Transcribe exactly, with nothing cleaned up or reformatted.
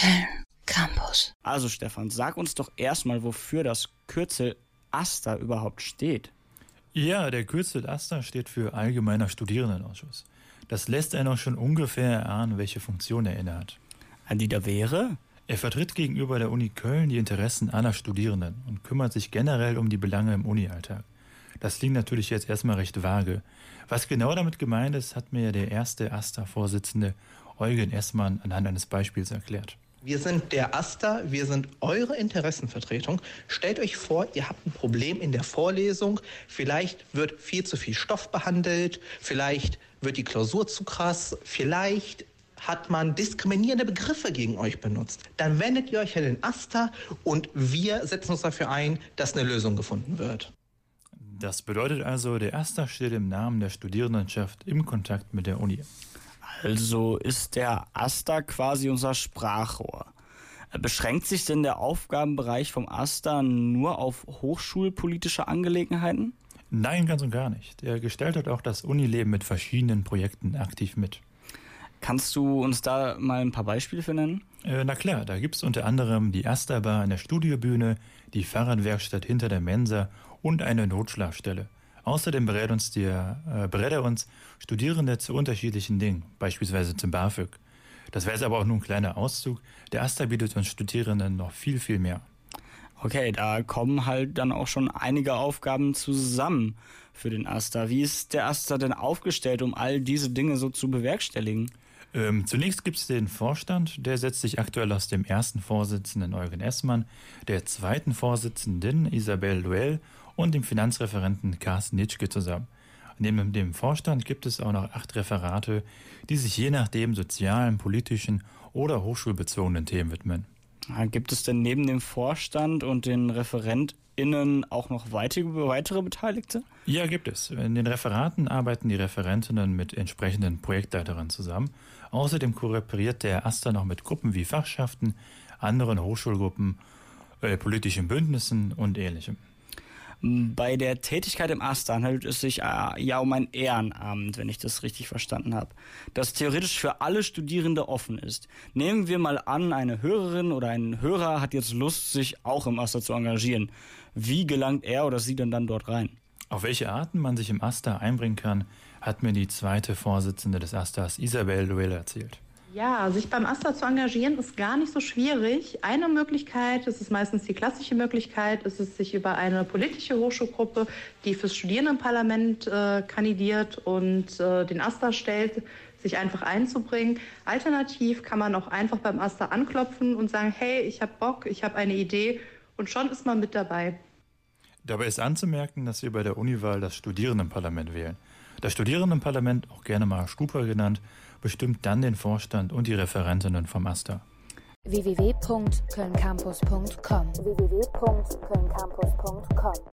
Köln Campus. Also Stefan, sag uns doch erstmal, wofür das Kürzel AStA überhaupt steht. Ja, der Kürzel AStA steht für Allgemeiner Studierendenausschuss. Das lässt einen auch schon ungefähr erahnen, welche Funktion er innehat. Die da wäre? Er vertritt gegenüber der Uni Köln die Interessen aller Studierenden und kümmert sich generell um die Belange im Uni-Alltag. Das klingt natürlich jetzt erstmal recht vage. Was genau damit gemeint ist, hat mir ja der erste AStA-Vorsitzende Eugen Essmann anhand eines Beispiels erklärt. Wir sind der AStA, wir sind eure Interessenvertretung. Stellt euch vor, ihr habt ein Problem in der Vorlesung. Vielleicht wird viel zu viel Stoff behandelt, vielleicht wird die Klausur zu krass, vielleicht hat man diskriminierende Begriffe gegen euch benutzt. Dann wendet ihr euch an den AStA und wir setzen uns dafür ein, dass eine Lösung gefunden wird. Das bedeutet also, der AStA steht im Namen der Studierendenschaft im Kontakt mit der Uni. Also ist der AStA quasi unser Sprachrohr. Beschränkt sich denn der Aufgabenbereich vom AStA nur auf hochschulpolitische Angelegenheiten? Nein, ganz und gar nicht. Er gestaltet auch das Unileben mit verschiedenen Projekten aktiv mit. Kannst du uns da mal ein paar Beispiele für nennen? Äh, na klar, da gibt es unter anderem die AStA-Bar in der Studiobühne, die Fahrradwerkstatt hinter der Mensa und eine Notschlafstelle. Außerdem berät, uns der, äh, berät er uns Studierende zu unterschiedlichen Dingen, beispielsweise zum BAföG. Das wäre jetzt aber auch nur ein kleiner Auszug. Der AStA bietet uns Studierenden noch viel, viel mehr. Okay, da kommen halt dann auch schon einige Aufgaben zusammen für den AStA. Wie ist der AStA denn aufgestellt, um all diese Dinge so zu bewerkstelligen? Ähm, zunächst gibt es den Vorstand, der setzt sich aktuell aus dem ersten Vorsitzenden Eugen Essmann, der zweiten Vorsitzenden Isabelle Luell und dem Finanzreferenten Carsten Nitschke zusammen. Neben dem Vorstand gibt es auch noch acht Referate, die sich je nachdem sozialen, politischen oder hochschulbezogenen Themen widmen. Gibt es denn neben dem Vorstand und den ReferentInnen auch noch weitere, weitere Beteiligte? Ja, gibt es. In den Referaten arbeiten die Referentinnen mit entsprechenden Projektleiterinnen zusammen. Außerdem kooperiert der AStA noch mit Gruppen wie Fachschaften, anderen Hochschulgruppen, äh, politischen Bündnissen und Ähnlichem. Bei der Tätigkeit im AStA handelt es sich äh, ja um ein Ehrenamt, wenn ich das richtig verstanden habe, das theoretisch für alle Studierende offen ist. Nehmen wir mal an, eine Hörerin oder ein Hörer hat jetzt Lust, sich auch im AStA zu engagieren. Wie gelangt er oder sie denn dann dort rein? Auf welche Arten man sich im AStA einbringen kann, hat mir die zweite Vorsitzende des AStAs, Isabelle Luell, erzählt. Ja, sich beim AStA zu engagieren ist gar nicht so schwierig. Eine Möglichkeit, das ist meistens die klassische Möglichkeit, ist es, sich über eine politische Hochschulgruppe, die fürs Studierendenparlament äh, kandidiert und äh, den AStA stellt, sich einfach einzubringen. Alternativ kann man auch einfach beim AStA anklopfen und sagen, hey, ich habe Bock, ich habe eine Idee und schon ist man mit dabei. Dabei ist anzumerken, dass wir bei der Uniwahl das Studierendenparlament wählen. Das Studierendenparlament, auch gerne mal Stupa genannt, bestimmt dann den Vorstand und die Referentinnen vom AStA. w w w punkt köln campus punkt com w w w punkt köln campus punkt com